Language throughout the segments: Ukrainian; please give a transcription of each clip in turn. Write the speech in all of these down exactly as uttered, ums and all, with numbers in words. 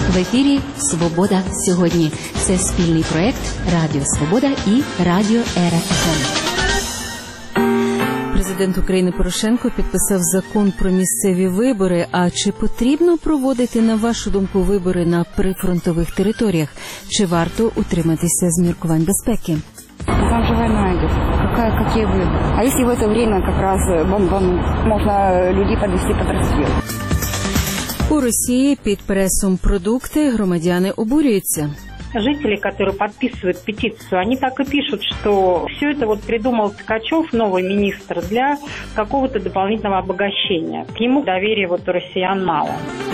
В ефірі «Свобода сьогодні». Це спільний проєкт Радіо Свобода і Радіо ЕРФ. Президент України Порошенко підписав закон про місцеві вибори. А чи потрібно проводити, на вашу думку, вибори на прифронтових територіях? Чи варто утриматися з міркувань безпеки? Там же война идет. Какая, какие выборы? А если в это время как раз бомбануть, можно людей подвести под расстрел? У Росії під пресом продукти громадяни обурюються. Жители, которые подписывают петицию, они так и пишут, что все это вот придумал Ткачев, новый министр, для какого-то дополнительного обогащения. К нему доверия вот у россиян мало.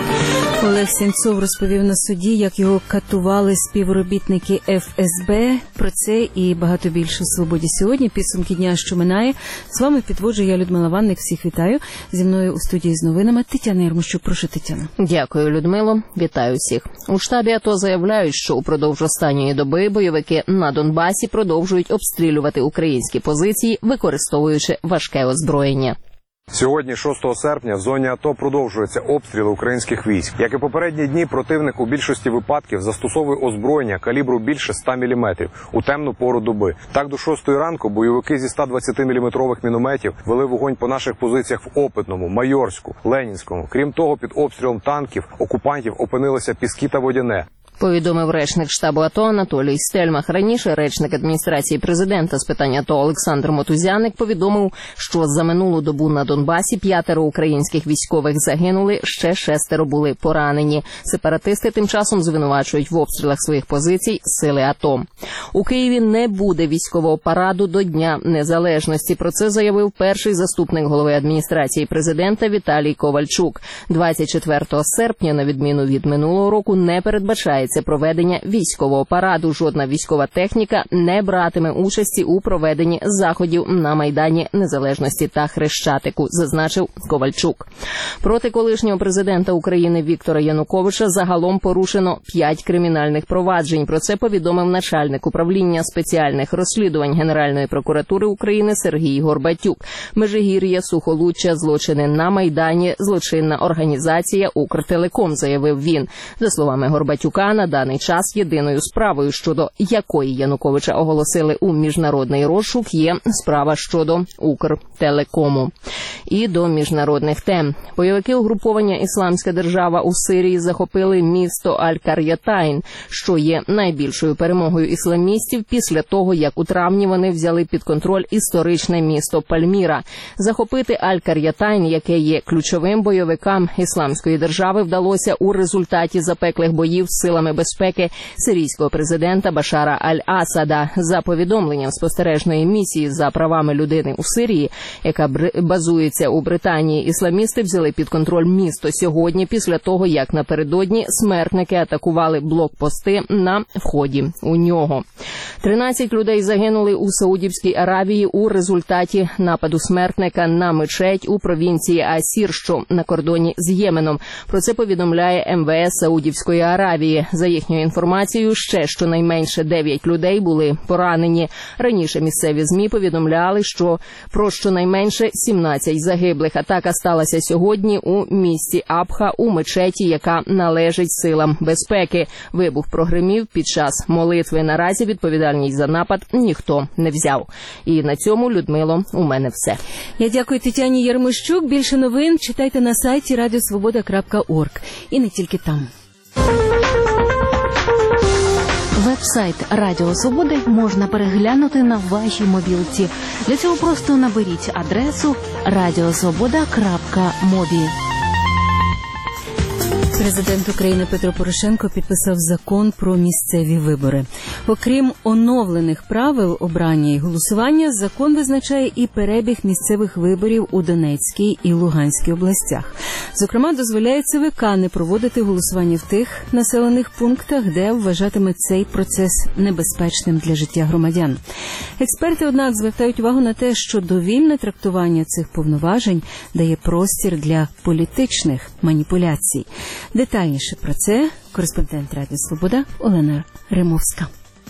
Олег Сенцов розповів на суді, як його катували співробітники еф ес бе. Про це і багато більше у «Свободі сьогодні». Підсумки дня, що минає. З вами підводжу я, Людмила Ванник. Всіх вітаю. Зі мною у студії з новинами Тетяна Ярмощук. Прошу, Тетяна. Дякую, Людмило. Вітаю всіх. У штабі АТО заявляють, що упродовж останньої доби бойовики на Донбасі продовжують обстрілювати українські позиції, використовуючи важке озброєння. Сьогодні, шостого серпня, в зоні АТО продовжуються обстріли українських військ. Як і попередні дні, противник у більшості випадків застосовує озброєння калібру більше ста міліметрів у темну пору доби. Так, до шостої ранку бойовики зі ста двадцятиміліметрових мінометів вели вогонь по наших позиціях в Опитному, Майорську, Ленінському. Крім того, під обстрілом танків окупантів опинилися Піски та Водяне. Повідомив речник штабу АТО Анатолій Стельмах. Раніше речник адміністрації президента з питань АТО Олександр Мотузяник повідомив, що за минулу добу на Донбасі п'ятеро українських військових загинули, ще шестеро були поранені. Сепаратисти тим часом звинувачують в обстрілах своїх позицій сили АТО. У Києві не буде військового параду до Дня Незалежності. Про це заявив перший заступник голови адміністрації президента Віталій Ковальчук. двадцять четвертого серпня, на відміну від минулого року, не передбачає це проведення військового параду. Жодна військова техніка не братиме участі у проведенні заходів на Майдані Незалежності та Хрещатику, зазначив Ковальчук. Проти колишнього президента України Віктора Януковича загалом порушено п'ять кримінальних проваджень. Про це повідомив начальник управління спеціальних розслідувань Генеральної прокуратури України Сергій Горбатюк. Межигір'я, Сухолуччя, злочини на Майдані, злочинна організація «Укртелеком», заявив він. За словами Горбатюка, на даний час єдиною справою, щодо якої Януковича оголосили у міжнародний розшук, є справа щодо «Укртелекому». І до міжнародних тем. Бойовики угруповання «Ісламська держава» у Сирії захопили місто Аль-Кар'ятайн, що є найбільшою перемогою ісламістів після того, як у травні вони взяли під контроль історичне місто Пальміра. Захопити Аль-Кар'ятайн, яке є ключовим бойовикам «Ісламської держави», вдалося у результаті запеклих боїв з силами безпеки сирійського президента Башара Аль-Асада. За повідомленням спостережної місії за правами людини у Сирії, яка базується у Британії, ісламісти взяли під контроль місто сьогодні після того, як напередодні смертники атакували блокпости на вході у нього. тринадцять людей загинули у Саудівській Аравії у результаті нападу смертника на мечеть у провінції Асір, що на кордоні з Єменом. Про це повідомляє ем ве ес Саудівської Аравії. За їхньою інформацією, ще щонайменше дев'ять людей були поранені. Раніше місцеві ЗМІ повідомляли, що про щонайменше сімнадцять загиблих. Атака сталася сьогодні у місті Абха у мечеті, яка належить силам безпеки. Вибух прогримів під час молитви. Наразі відповідальність за напад ніхто не взяв. І на цьому, Людмило, у мене все. Я дякую Тетяні Ярмощук. Більше новин читайте на сайті радіо свобода крапка орг. І не тільки там. Веб-сайт Радіо Свободи можна переглянути на вашій мобілці. Для цього просто наберіть адресу радіо свобода крапка мобі. Президент України Петро Порошенко підписав закон про місцеві вибори. Окрім оновлених правил обрання і голосування, закон визначає і перебіг місцевих виборів у Донецькій і Луганській областях. Зокрема, дозволяє це ве ка не проводити голосування в тих населених пунктах, де вважатиме цей процес небезпечним для життя громадян. Експерти, однак, звертають увагу на те, що довільне трактування цих повноважень дає простір для політичних маніпуляцій. Детальніше про це кореспондент Радіо Свобода Олена Римовська.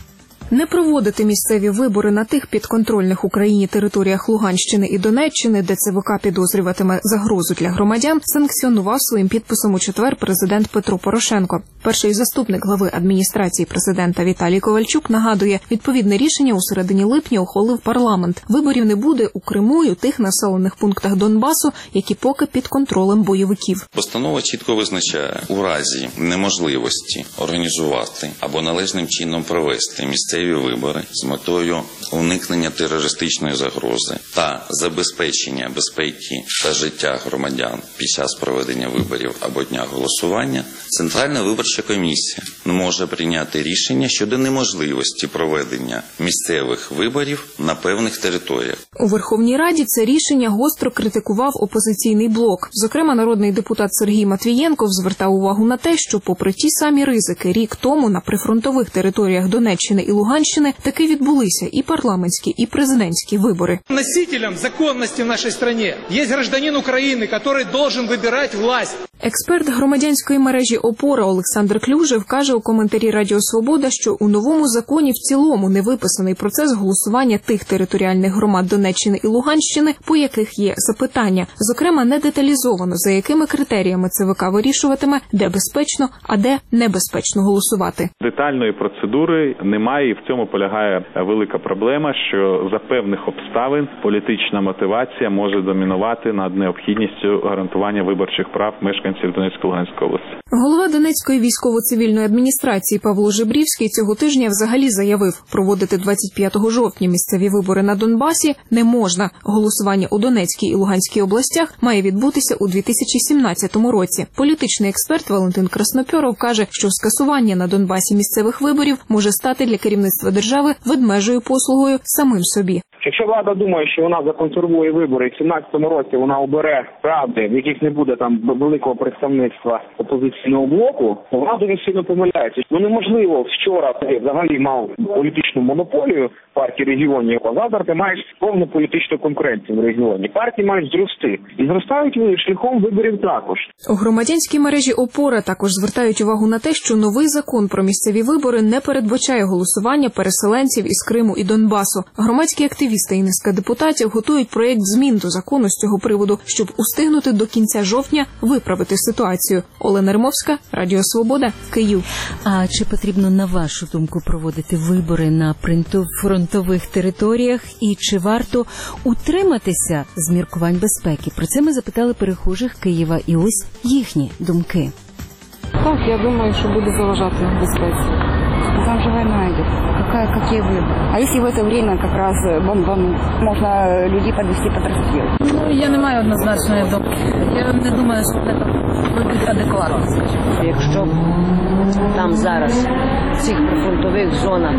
Не проводити місцеві вибори на тих підконтрольних Україні територіях Луганщини і Донеччини, де ЦВК підозрюватиме загрозу для громадян, санкціонував своїм підписом у четвер президент Петро Порошенко. Перший заступник глави адміністрації президента Віталій Ковальчук нагадує, відповідне рішення у середині липня ухвалив парламент. Виборів не буде у Криму і у тих населених пунктах Донбасу, які поки під контролем бойовиків. Постанова чітко визначає, у разі неможливості організувати або належним чином провести місцеві вибори з метою уникнення терористичної загрози та забезпечення безпеки та життя громадян під час проведення виборів або дня голосування, Центральна виборча комісія може прийняти рішення щодо неможливості проведення місцевих виборів на певних територіях. У Верховній Раді це рішення гостро критикував опозиційний блок. Зокрема, народний депутат Сергій Матвієнков звертав увагу на те, що попри ті самі ризики рік тому на прифронтових територіях Донеччини і Луганщини таки відбулися і парламентські, і президентські вибори. Носителем законності в нашій країні є громадянин України, який должен вибирати власть. Експерт громадянської мережі «Опора» Олександр Клюжев каже у коментарі Радіо Свобода, що у новому законі в цілому не виписаний процес голосування тих територіальних громад Донеччини і Луганщини, по яких є запитання. Зокрема, не деталізовано, за якими критеріями ЦВК вирішуватиме, де безпечно, а де небезпечно голосувати. Детальної процедури немає, і в цьому полягає велика проблема, що за певних обставин політична мотивація може домінувати над необхідністю гарантування виборчих прав мешканців Донецької та Луганської області. Голова Донецької військово-цивільної адміністрації Павло Жебрівський цього тижня взагалі заявив, проводити двадцять п'ятого жовтня місцеві вибори на Донбасі не можна. Голосування у Донецькій і Луганській областях має відбутися у дві тисячі сімнадцятому році. Політичний експерт Валентин Краснопьоров каже, що скасування на Донбасі місцевих виборів може стати для керівництва держави ведмежою послугою самим собі. Якщо влада думає, що вона законсервує вибори, і в сімнадцятому році вона обере ради, в яких не буде там великого представництва опозиційного блоку, то вона дуже сильно помиляється. Ну неможливо вчора ти взагалі мав політичну монополію партії регіонів, а завтра ти маєш повну політичну конкуренцію в регіоні. Партії мають зрости. І зростають вони шляхом виборів також. У громадянській мережі «Опора» також звертають увагу на те, що новий закон про місцеві вибори не передбачає голосування переселенців із Криму і Донбасу. Громадські активісти і низка депутатів готують проєкт змін до закону з цього приводу, щоб устигнути до кінця жовтня виправити ситуацію. Олена Римовська, Радіо Свобода, Київ. А чи потрібно, на вашу думку, проводити вибори на прифронтових територіях і чи варто утриматися з міркувань безпеки? Про це ми запитали перехожих Києва, і ось їхні думки. Так, я думаю, що буде заважати безпеці. Там же война идет. Какая, какие выборы? А если в это время как раз бомбануть, можно людей подвести под расстрел? Ну, я не маю однозначної думки. Я не думаю, що це буде адекватно, скажімо. Якщо там зараз, в цих прифронтових зонах,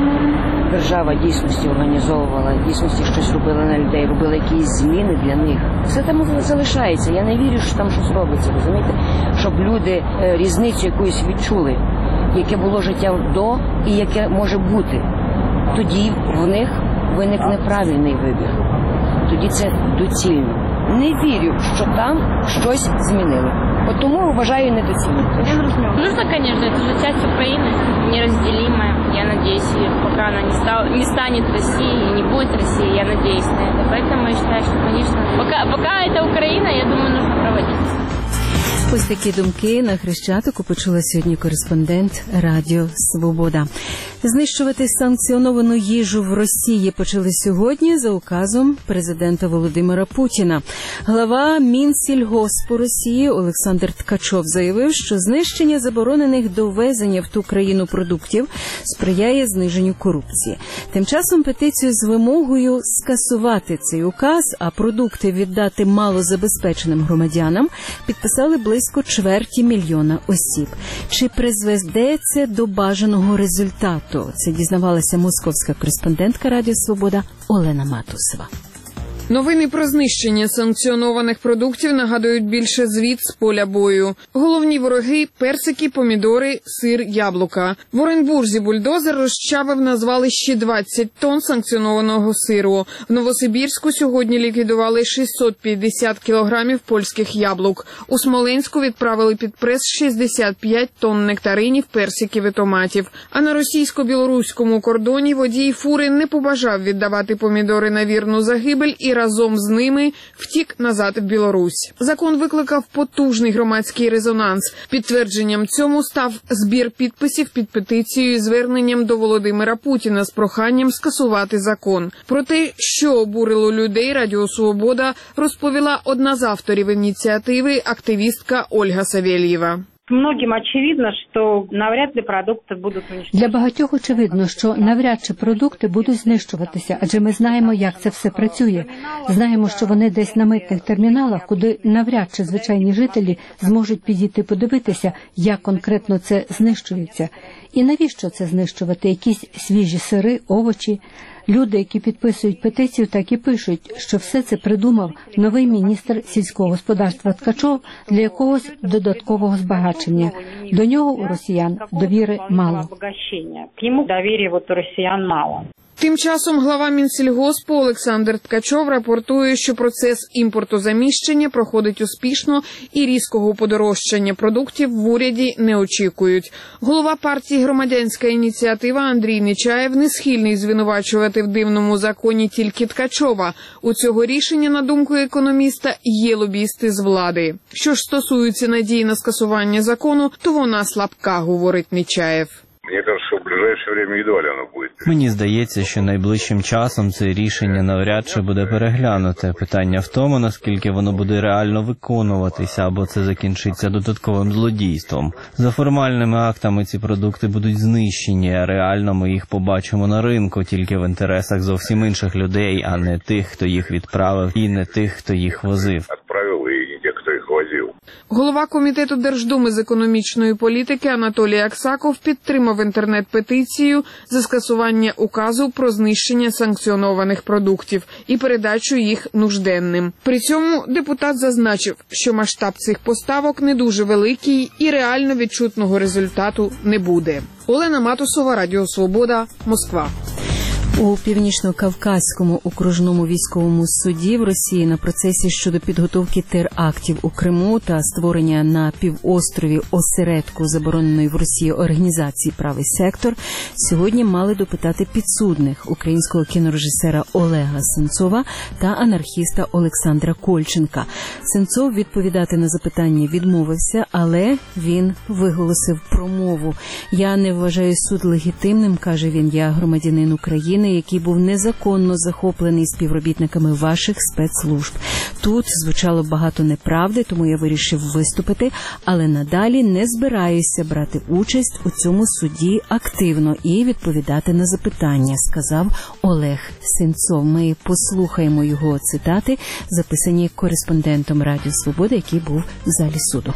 держава дійсності організовувала, дійсності щось робила на людей, робила якісь зміни для них, все там залишається. Я не вірю, що там щось робиться, розумієте? Щоб люди різницю якусь відчули, яке було життя до і яке може бути. Тоді в них виникне правильний вибір. Тоді це доцільно. Не вірю, що там щось змінили. От тому вважаю недоцільно. Нужно, конечно, это же часть Украины, неразделимая. Я надеюсь, пока она не, стала, не станет Россией и не будет Россией, я надеюсь на это. Поэтому я считаю, что, конечно, пока, пока это Украина, я думаю, нужно проводить. Ось такі думки на Хрещатику почула сьогодні кореспондент Радіо Свобода. Знищувати санкціоновану їжу в Росії почали сьогодні за указом президента Володимира Путіна. Глава Мінсільгоспу Росії Олександр Ткачов заявив, що знищення заборонених до ввезення в ту країну продуктів сприяє зниженню корупції. Тим часом петицію з вимогою скасувати цей указ, а продукти віддати малозабезпеченим громадянам підписали близько чверті мільйона осіб. Чи призведе це до бажаного результату? Це дізнавалася московська кореспондентка Радіо Свобода Олена Матусова. Новини про знищення санкціонованих продуктів нагадують більше звіт з поля бою. Головні вороги – персики, помідори, сир, яблука. В Оренбурзі бульдозер розчавив на звалищі двадцять тонн санкціонованого сиру. В Новосибірську сьогодні ліквідували шістсот п'ятдесят кілограмів польських яблук. У Смоленську відправили під прес шістдесят п'ять тонн нектаринів, персиків і томатів. А на російсько-білоруському кордоні водій фури не побажав віддавати помідори на вірну загибель і разом з ними втік назад в Білорусь. Закон викликав потужний громадський резонанс. Підтвердженням цьому став збір підписів під петицією зверненням до Володимира Путіна з проханням скасувати закон. Про те, що обурило людей, Радіо Свобода розповіла одна з авторів ініціативи, активістка Ольга Савельєва. Многим очевидно, що навряд ли продукти будуть уничтожені. Для багатьох очевидно, що навряд чи продукти будуть знищуватися, адже ми знаємо, як це все працює. Знаємо, що вони десь на митних терміналах, куди навряд чи звичайні жителі зможуть підійти подивитися, як конкретно це знищується. І навіщо це знищувати? Якісь свіжі сири, овочі? Люди, які підписують петицію, так і пишуть, що все це придумав новий міністр сільського господарства Ткачов для якогось додаткового збагачення. До нього у росіян довіри мало. К йому довіри у росіян мало. Тим часом глава Мінсільгоспу Олександр Ткачов рапортує, що процес імпортозаміщення проходить успішно і різкого подорожчання продуктів в уряді не очікують. Голова партії «Громадянська ініціатива» Андрій Нечаєв не схильний звинувачувати в дивному законі тільки Ткачова. У цього рішення, на думку економіста, є лобісти з влади. Що ж стосується надії на скасування закону, то вона слабка, говорить Нечаєв. Мені кажется, що в ближайше время едва ли оно буде. Мені здається, що найближчим часом це рішення навряд чи буде переглянуте. Питання в тому, наскільки воно буде реально виконуватися, або це закінчиться додатковим злодійством. За формальними актами ці продукти будуть знищені, а реально ми їх побачимо на ринку тільки в інтересах зовсім інших людей, а не тих, хто їх відправив, і не тих, хто їх возив. Голова Комітету Держдуми з економічної політики Анатолій Аксаков підтримав інтернет-петицію за скасування указу про знищення санкціонованих продуктів і передачу їх нужденним. При цьому депутат зазначив, що масштаб цих поставок не дуже великий і реально відчутного результату не буде. Олена Матусова, Радіо Свобода, Москва. У Північно-Кавказькому окружному військовому суді в Росії на процесі щодо підготовки терактів у Криму та створення на півострові осередку забороненої в Росії організації «Правий сектор» сьогодні мали допитати підсудних українського кінорежисера Олега Сенцова та анархіста Олександра Кольченка. Сенцов відповідати на запитання відмовився, але він виголосив промову. «Я не вважаю суд легітимним», каже він, «я громадянин України, який був незаконно захоплений співробітниками ваших спецслужб. Тут звучало багато неправди, тому я вирішив виступити, але надалі не збираюся брати участь у цьому суді активно і відповідати на запитання», сказав Олег Сенцов. Ми послухаємо його цитати, записані кореспондентом Радіо Свобода, який був в залі суду.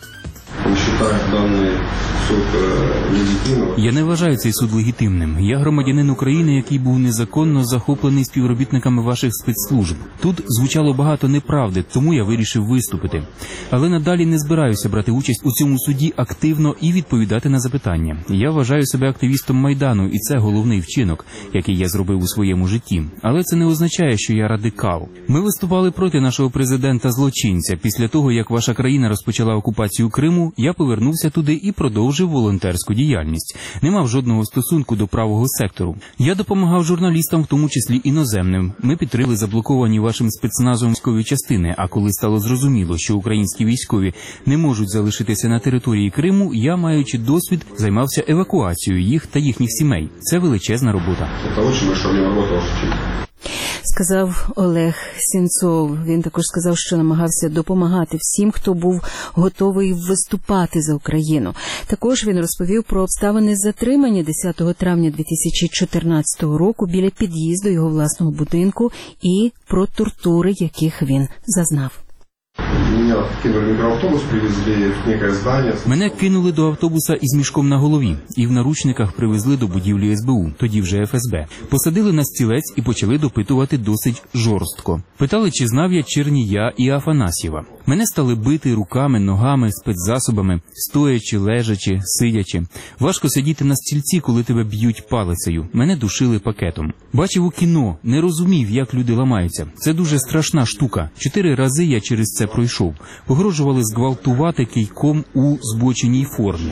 Я не вважаю цей суд легітимним. Я громадянин України, який був незаконно захоплений співробітниками ваших спецслужб. Тут звучало багато неправди, тому я вирішив виступити. Але надалі не збираюся брати участь у цьому суді активно і відповідати на запитання. Я вважаю себе активістом Майдану, і це головний вчинок, який я зробив у своєму житті. Але це не означає, що я радикал. Ми виступали проти нашого президента-злочинця. Після того, як ваша країна розпочала окупацію Криму, я повернувся туди і продовжив волонтерську діяльність. Не мав жодного стосунку до правого сектору. Я допомагав журналістам, в тому числі іноземним. Ми підтримали заблоковані вашим спецназом військові частини, а коли стало зрозуміло, що українські військові не можуть залишитися на території Криму, я, маючи досвід, займався евакуацією їх та їхніх сімей. Це величезна робота. Сказав Олег Сенцов. Він також сказав, що намагався допомагати всім, хто був готовий виступати за Україну. Також він розповів про обставини затримання десятого травня дві тисячі чотирнадцятого року біля під'їзду його власного будинку і про тортури, яких він зазнав. Мене кинули до автобуса із мішком на голові і в наручниках привезли до будівлі ес бе у, тоді вже еф ес бе. Посадили на стілець і почали допитувати досить жорстко. Питали, чи знав я Чернія і Афанасьєва. Мене стали бити руками, ногами, спецзасобами, стоячи, лежачи, сидячи. Важко сидіти на стільці, коли тебе б'ють палицею. Мене душили пакетом. Бачив у кіно, не розумів, як люди ламаються. Це дуже страшна штука. Чотири рази я через це пройшов. Погрожували зґвалтувати кийком у збоченій формі.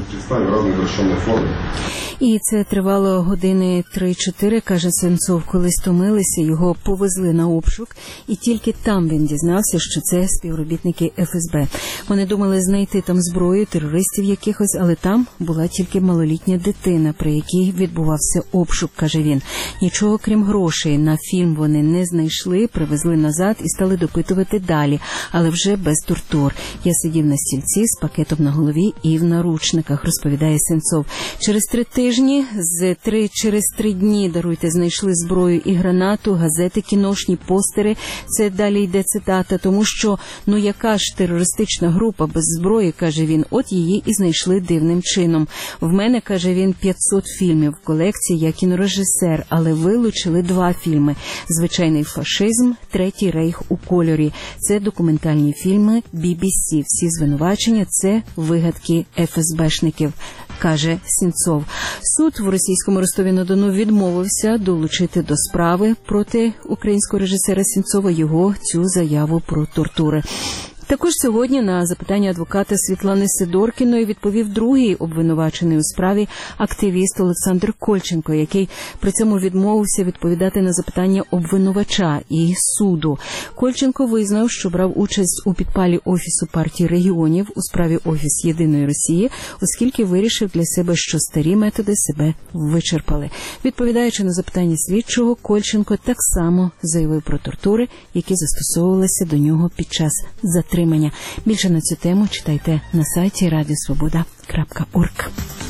І це тривало години три-чотири, каже Сенцов. Коли стомилися, його повезли на обшук, і тільки там він дізнався, що це співробітники еф ес бе. Вони думали знайти там зброю, терористів якихось, але там була тільки малолітня дитина, при якій відбувався обшук, каже він. Нічого крім грошей на фільм вони не знайшли, привезли назад і стали допитувати далі, але вже без тортур. Я сидів на стільці з пакетом на голові і в наручниках, розповідає Сенцов. Через три тижні, з три через три дні, даруйте, знайшли зброю і гранату, газети, кіношні, постери. Це далі йде цитата, тому що, ну яка ж терористична група без зброї, каже він, от її і знайшли дивним чином. В мене, каже він, п'ятсот фільмів в колекції, я кінорежисер, але вилучили два фільми. «Звичайний фашизм», «Третій рейх у кольорі». Це документальні фільми бі бі сі. Всі звинувачення – це вигадки еф ес бешників, каже Сенцов. Суд в російському Ростові-на-Дону відмовився долучити до справи проти українського режисера Сенцова його цю заяву про тортури. Також сьогодні на запитання адвоката Світлани Сидоркіної відповів другий обвинувачений у справі активіст Олександр Кольченко, який при цьому відмовився відповідати на запитання обвинувача і суду. Кольченко визнав, що брав участь у підпалі Офісу партії регіонів у справі Офіс Єдиної Росії, оскільки вирішив для себе, що старі методи себе вичерпали. Відповідаючи на запитання слідчого, Кольченко так само заявив про тортури, які застосовувалися до нього під час затримання. Більше на цю тему читайте на сайті радіо свобода крапка орг.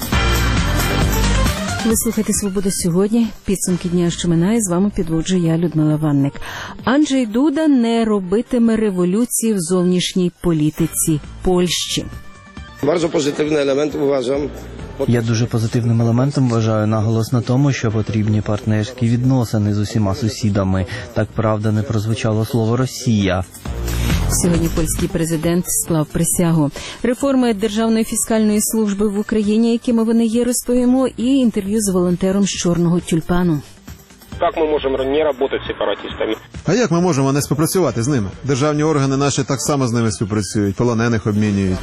Ви слухаєте «Свобода сьогодні». Підсумки дня, що минає, з вами підводжу я, Людмила Ванник. Анджей Дуда не робитиме революції в зовнішній політиці Польщі. Bardzo pozytywny element uważam. Я дуже позитивним елементом вважаю наголос на тому, що потрібні партнерські відносини з усіма сусідами. Так, правда, не прозвучало слово «Росія». Сьогодні польський президент склав присягу. Реформи Державної фіскальної служби в Україні, якими вони є, розповімо, і інтерв'ю з волонтером з Чорного тюльпану. Як ми можемо не працювати з сепаратистами? А як ми можемо не співпрацювати з ними? Державні органи наші так само з ними співпрацюють, полонених обмінюють.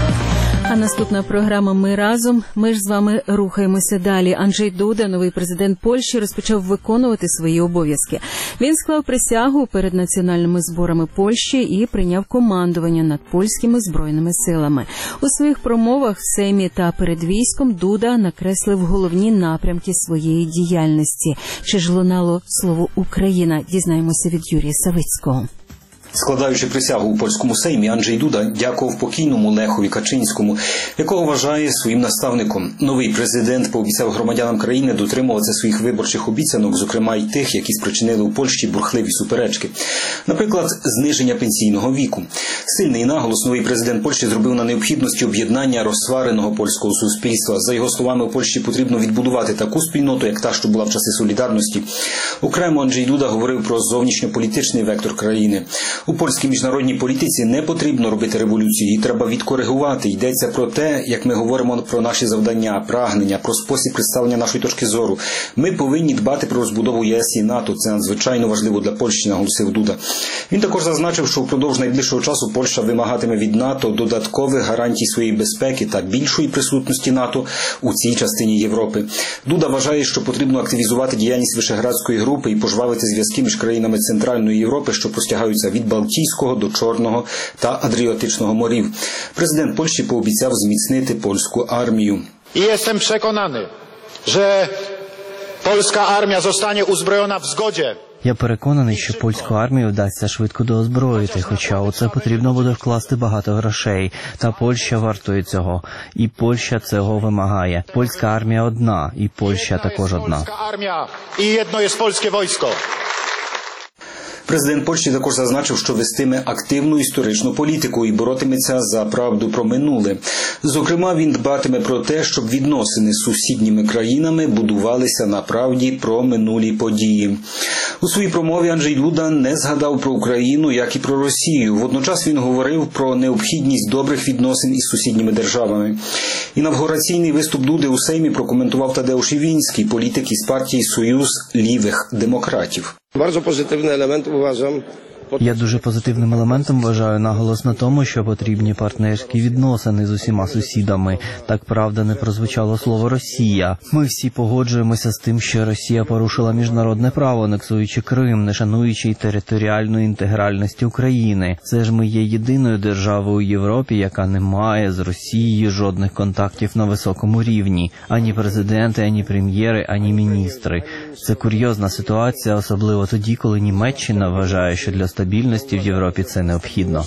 А наступна програма «Ми разом». Ми ж з вами рухаємося далі. Анджей Дуда, новий президент Польщі, розпочав виконувати свої обов'язки. Він склав присягу перед національними зборами Польщі і прийняв командування над польськими збройними силами. У своїх промовах в Сеймі та перед військом Дуда накреслив головні напрямки своєї діяльності. Чи ж лунало слово «Україна»? Дізнаємося від Юрія Савицького. Складаючи присягу у польському Сеймі, Анджей Дуда дякував покійному Лехові Качинському, якого вважає своїм наставником. Новий президент пообіцяв громадянам країни дотримуватися своїх виборчих обіцянок, зокрема й тих, які спричинили у Польщі бурхливі суперечки. Наприклад, зниження пенсійного віку. Сильний наголос новий президент Польщі зробив на необхідності об'єднання розсвареного польського суспільства. За його словами, у Польщі потрібно відбудувати таку спільноту, як та, що була в часи Солідарності. Окремо Анджей Дуда говорив про зовнішньополітичний вектор країни. У польській міжнародній політиці не потрібно робити революції, її треба відкоригувати. Йдеться про те, як ми говоримо про наші завдання, прагнення, про спосіб представлення нашої точки зору. Ми повинні дбати про розбудову ЄС і НАТО. Це надзвичайно важливо для Польщі, наголосив Дуда. Він також зазначив, що впродовж найближчого часу Польща вимагатиме від НАТО додаткових гарантій своєї безпеки та більшої присутності НАТО у цій частині Європи. Дуда вважає, що потрібно активізувати діяльність Вишеградської групи і пожвавити зв'язки між країнами Центральної Європи, що простягаються від Балтійського до Чорного та Адріатичного морів. Президент Польщі пообіцяв зміцнити польську армію. І jestem przekonany, że polska armia zostanie uzbrojona w zgodzie. Я переконаний, що польську армію вдасться швидко доозброїти, хоча у це потрібно буде вкласти багато грошей. Та Польща вартує цього. І Польща цього вимагає. Польська армія одна, і Польща також одна. Польська армія, і єдно є польське військо. Президент Польщі також зазначив, що вестиме активну історичну політику і боротиметься за правду про минуле. Зокрема, він дбатиме про те, щоб відносини з сусідніми країнами будувалися на правді про минулі події. У своїй промові Анджей Дуда не згадав про Україну, як і про Росію. Водночас він говорив про необхідність добрих відносин із сусідніми державами. Інавгураційний виступ Дуди у Сеймі прокоментував Тадеуш Івінський, політик із партії «Союз лівих демократів». Bardzo pozytywny element uważam. Я дуже позитивним елементом вважаю наголос на тому, що потрібні партнерські відносини з усіма сусідами. Так, правда, не прозвучало слово «Росія». Ми всі погоджуємося з тим, що Росія порушила міжнародне право, анексуючи Крим, не шануючи територіальної інтегральності України. Це ж ми є єдиною державою у Європі, яка не має з Росією жодних контактів на високому рівні. Ані президенти, ані прем'єри, ані міністри. Це курйозна ситуація, особливо тоді, коли Німеччина вважає, що для стабільності в Європі це необхідно.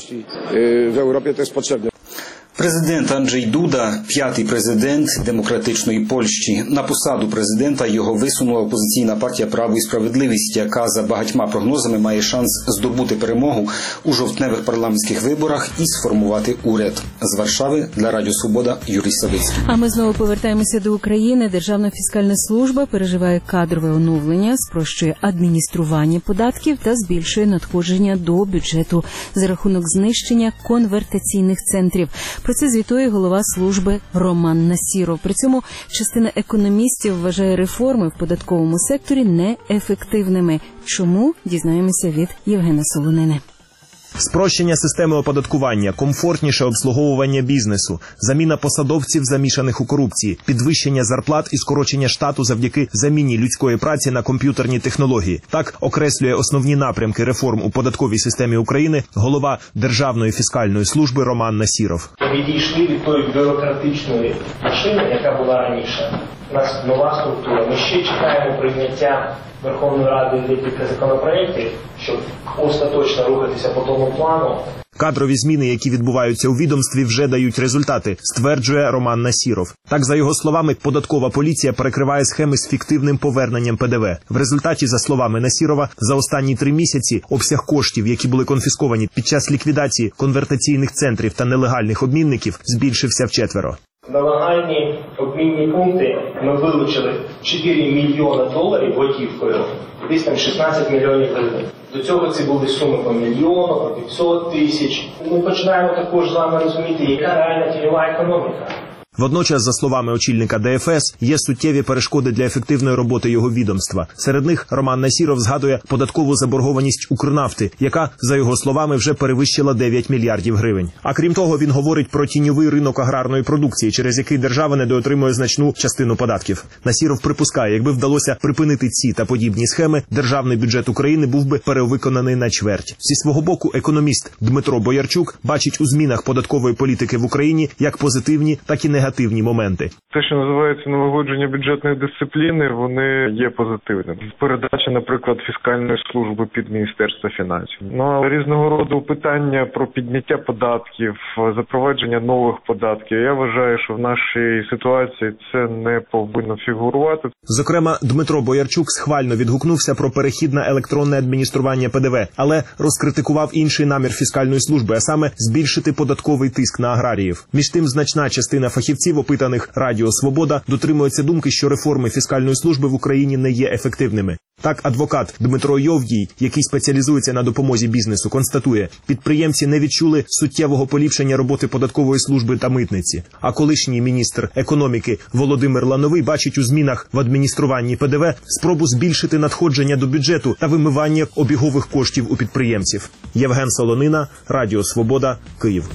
W Europie to jest potrzebne. Президент Анджей Дуда – п'ятий президент демократичної Польщі. На посаду президента його висунула опозиційна партія «Право і справедливість», яка за багатьма прогнозами має шанс здобути перемогу у жовтневих парламентських виборах і сформувати уряд. З Варшави для Радіо Свобода Юрій Савицький. А ми знову повертаємося до України. Державна фіскальна служба переживає кадрове оновлення, спрощує адміністрування податків та збільшує надходження до бюджету за рахунок знищення конвертаційних центрів. Про це звітує голова служби Роман Насіров. При цьому частина економістів вважає реформи в податковому секторі неефективними. Чому? Дізнаємося від Євгена Солонини. Спрощення системи оподаткування, комфортніше обслуговування бізнесу, заміна посадовців, замішаних у корупції, підвищення зарплат і скорочення штату завдяки заміні людської праці на комп'ютерні технології. Так окреслює основні напрямки реформ у податковій системі України голова Державної фіскальної служби Роман Насіров. Відійшли від тої бюрократичної машини, яка була раніше. У нас нова структура. Ми ще чекаємо прийняття Верховною Радою декілька законопроєктів, щоб остаточно рухатися по тому плану. Кадрові зміни, які відбуваються у відомстві, вже дають результати, стверджує Роман Насіров. Так, за його словами, податкова поліція перекриває схеми з фіктивним поверненням Пе Де Ве. В результаті, за словами Насірова, за останні три місяці обсяг коштів, які були конфісковані під час ліквідації конвертаційних центрів та нелегальних обмінників, збільшився вчетверо. На легальні обмінні пункти ми вилучили чотири мільйони доларів готівкою, десь там шістнадцять мільйонів гривень. До цього це були суми по мільйону, по п'ятсот тисяч. Ми починаємо також з вами розуміти, яка реальна тіньова економіка. Водночас, за словами очільника Де Еф Ес, є суттєві перешкоди для ефективної роботи його відомства. Серед них Роман Насіров згадує податкову заборгованість Укрнафти, яка, за його словами, вже перевищила дев'ять мільярдів гривень. А крім того, він говорить про тіньовий ринок аграрної продукції, через який держава недоотримує значну частину податків. Насіров припускає, якби вдалося припинити ці та подібні схеми, державний бюджет України був би перевиконаний на чверть. Зі свого боку, економіст Дмитро Боярчук бачить у змінах податкової політики в Україні як позитивні, так і негативні. негативні моменти. Те, що називається налагодження бюджетної дисципліни, вони є позитивними. Передача, наприклад, фіскальної служби під Міністерство фінансів. Ну, а різного роду питання про підняття податків, запровадження нових податків, я вважаю, що в нашій ситуації це не повинно фігурувати. Зокрема, Дмитро Боярчук схвально відгукнувся про перехід на електронне адміністрування Пе Де Ве, але розкритикував інший намір фіскальної служби, а саме збільшити податковий тиск на аграріїв. Між тим, значна частина фахівців, опитаних Радіо Свобода, дотримується думки, що реформи фіскальної служби в Україні не є ефективними. Так, адвокат Дмитро Йовдій, який спеціалізується на допомозі бізнесу, констатує, підприємці не відчули суттєвого поліпшення роботи податкової служби та митниці. А колишній міністр економіки Володимир Лановий бачить у змінах в адмініструванні Пе Де Ве спробу збільшити надходження до бюджету та вимивання обігових коштів у підприємців. Євген Солонина, Радіо Свобода, Київ.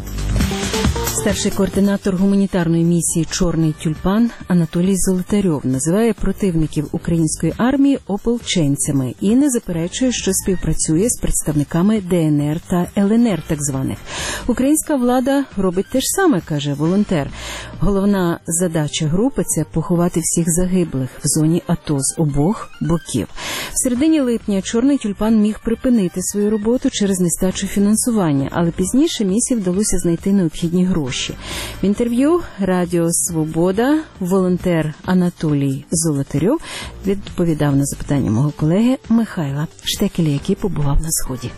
Старший координатор гуманітарної місії «Чорний тюльпан» Анатолій Золотарьов називає противників української армії ополченцями і не заперечує, що співпрацює з представниками Де Ен Ер та Ел Ен Ер так званих. Українська влада робить те ж саме, каже волонтер. Головна задача групи – це поховати всіх загиблих в зоні АТО з обох боків. В середині липня «Чорний тюльпан» міг припинити свою роботу через нестачу фінансування, але пізніше місії вдалося знайти необхідні гроші. В інтерв'ю Радіо Свобода волонтер Анатолій Золотарьов відповідав на запитання мого колеги Михайла Штекеля, який побував на Сході.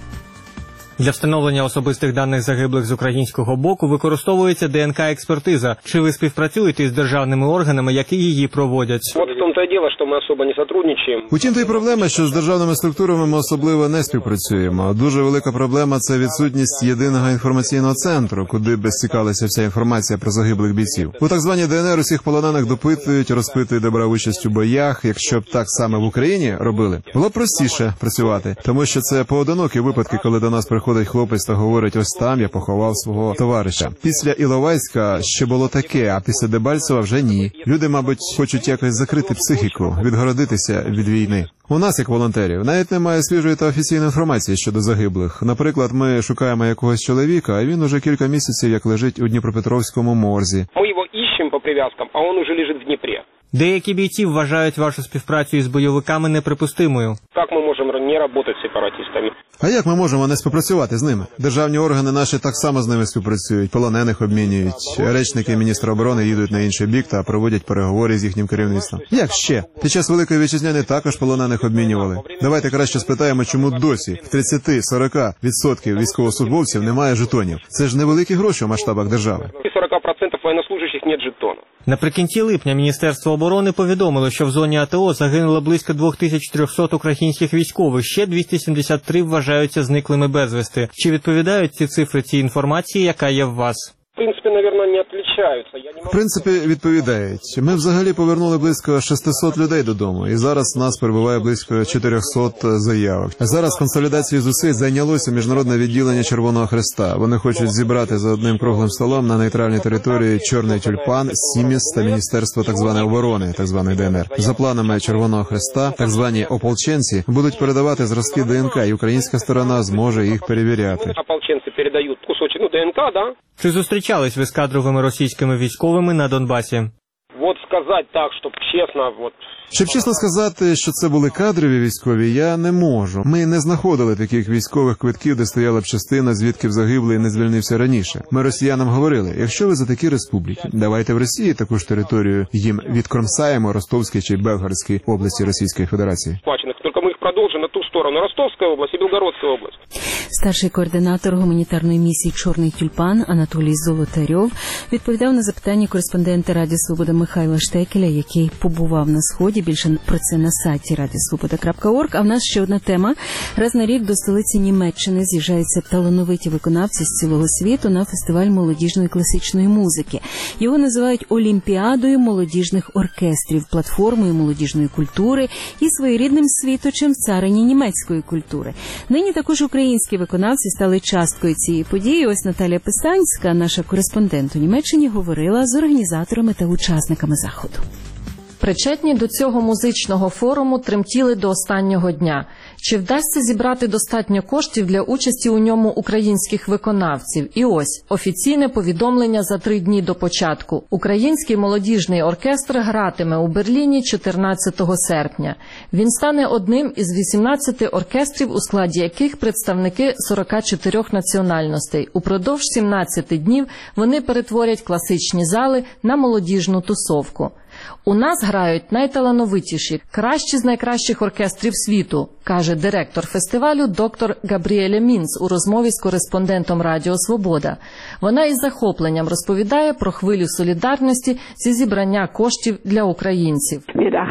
Для встановлення особистих даних загиблих з українського боку використовується ДНК-експертиза. Чи ви співпрацюєте із державними органами, які її проводять? Вот в том-то и дело, что мы особо не сотрудничаем. Утім, та й проблема, що з державними структурами ми особливо не співпрацюємо. Дуже велика проблема – це відсутність єдиного інформаційного центру, куди би стікалася вся інформація про загиблих бійців. У так званій ДНР усіх полонених допитують, розпитують, де брав участь у боях. Якщо б так саме в Україні робили, було б простіше працювати, тому що це поодинокі випадки, коли до нас приходить хлопець та говорить: ось там я поховав свого товариша. Після Іловайська ще було таке, а після Дебальцева вже ні. Люди, мабуть, хочуть якось закрити психіку, відгородитися від війни. У нас, як волонтерів, навіть немає свіжої та офіційної інформації щодо загиблих. Наприклад, ми шукаємо якогось чоловіка, а він уже кілька місяців як лежить у Дніпропетровському морзі. Мы его ищем по привязкам, а он уже лежит в Днепре. Деякі бійці вважають вашу співпрацю із бойовиками неприпустимою. Как мы можем не работать с сепаратистами? А як ми можемо не співпрацювати з ними? Державні органи наші так само з ними співпрацюють, полонених обмінюють. Речники міністра оборони їдуть на інший бік та проводять переговори з їхнім керівництвом. Як ще? Під час Великої Вітчизняної також полонених обмінювали. Давайте краще спитаємо, чому досі в тридцять-сорок відсотків військовослужбовців немає жетонів. Це ж невеликі гроші в масштабах держави. сорок процентов военнослужащих нет жетонов. Наприкінці липня Міністерство оборони повідомило, що в зоні АТО загинуло близько дві тисячі триста українських військових, ще двісті сімдесят три вважаються зниклими безвісти. Чи відповідають ці цифри цій інформації, яка є в вас? В принципе, наверное, не отличаются. Я не могу... В принципі, відповідають. Ми взагалі повернули близько шістсот людей додому, і зараз в нас перебуває близько чотириста заявок. А зараз консолідацією зусиль зайнялося міжнародне відділення Червоного Хреста. Вони хочуть зібрати за одним круглим столом на нейтральній території «Чорний тюльпан», «Сіміс» та Міністерство так званої оборони, так званої ДНР. За планами Червоного Хреста, так звані ополченці будуть передавати зразки ДНК, і українська сторона зможе їх перевіряти. Ополченці передають кусочок, ну, ДНК, да? Чи зустрічались ви з кадровими російськими військовими на Донбасі? Вот сказать так, щоб чесно, вот... Щоб чесно сказати, що це були кадрові військові, я не можу. Ми не знаходили таких військових квитків, де стояла б частина, звідки б загиблий не звільнився раніше. Ми росіянам говорили: якщо ви за такі республіки, давайте в Росії таку ж територію їм відкромсаємо, Ростовській чи Белгородській області Російської Федерації. Тільки ми їх продовжимо на ту сторону, Ростовська область і Білгородська область. Старший координатор гуманітарної місії «Чорний тюльпан» Анатолій Золотарьов відповідав на запитання кореспондента Радіо Свобода Михайла Штекеля, який побував на Сході. Більше про це на сайті радіо свобода крапка орг. А в нас ще одна тема. Раз на рік до столиці Німеччини з'їжджаються талановиті виконавці з цілого світу на фестиваль молодіжної класичної музики. Його називають Олімпіадою молодіжних оркестрів, платформою молодіжної культури і своєрідним світочем в царині німецької культури. Нині також українські виконавці стали часткою цієї події. Ось Наталія Писанська, наша кореспондент у Німеччині, говорила з організаторами та учасниками заходу. Причетні до цього музичного форуму тремтіли до останнього дня. Чи вдасться зібрати достатньо коштів для участі у ньому українських виконавців? І ось офіційне повідомлення за три дні до початку. Український молодіжний оркестр гратиме у Берліні чотирнадцятого серпня. Він стане одним із вісімнадцяти оркестрів, у складі яких представники сорока чотирьох національностей. Упродовж сімнадцяти днів вони перетворять класичні зали на молодіжну тусовку. У нас грають найталановитіші, кращі з найкращих оркестрів світу, каже директор фестивалю доктор Габріеля Мінц у розмові з кореспондентом Радіо Свобода. Вона із захопленням розповідає про хвилю солідарності зі зібрання коштів для українців.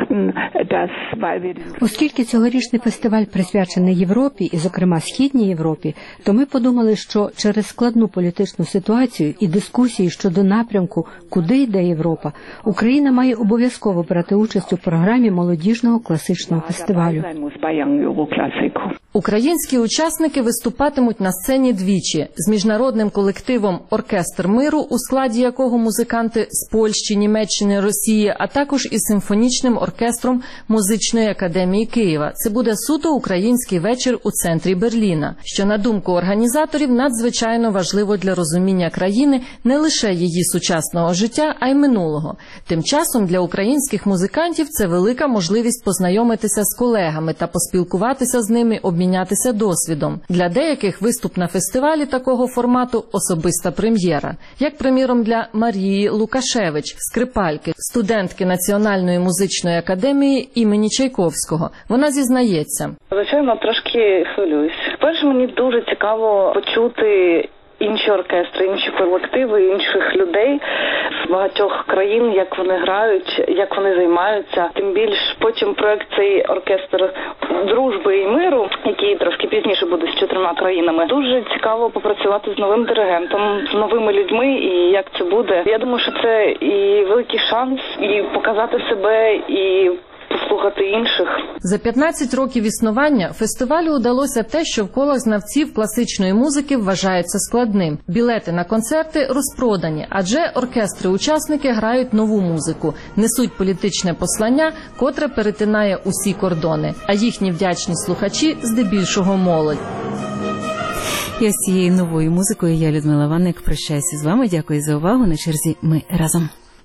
Оскільки цьогорічний фестиваль присвячений Європі, і зокрема Східній Європі, то ми подумали, що через складну політичну ситуацію і дискусії щодо напрямку, куди йде Європа, Україна має обов'язково брати участь у програмі молодіжного класичного фестивалю. Українські учасники виступатимуть на сцені двічі з міжнародним колективом «Оркестр миру», у складі якого музиканти з Польщі, Німеччини, Росії, а також із симфонічним симфонічним оркестром Музичної академії Києва. Це буде суто український вечір у центрі Берліна, що, на думку організаторів, надзвичайно важливо для розуміння країни не лише її сучасного життя, а й минулого. Тим часом для українських музикантів це велика можливість познайомитися з колегами та поспілкуватися з ними, обмінятися досвідом. Для деяких виступ на фестивалі такого формату – особиста прем'єра. Як, приміром, для Марії Лукашевич, скрипальки, студентки Національної музичної академії імені Чайковського. Вона зізнається. Звичайно, трошки хвилююсь. Перше, мені дуже цікаво почути інші оркестри, інші колективи, інших людей з багатьох країн, як вони грають, як вони займаються. Тим більш потім проект цей оркестр дружби і миру, який трошки пізніше буде з чотирма країнами. Дуже цікаво попрацювати з новим диригентом, з новими людьми і як це буде. Я думаю, що це і великий шанс, і показати себе, і послухати інших. За п'ятнадцять років існування фестивалю удалося те, що в колах знавців класичної музики вважається складним. Білети на концерти розпродані, адже оркестри-учасники грають нову музику, несуть політичне послання, котре перетинає усі кордони, а їхні вдячні слухачі здебільшого молодь. І ось цією новою музикою я, Людмила Ванник, прощаюся з вами. Дякую за увагу. На черзі ми разом.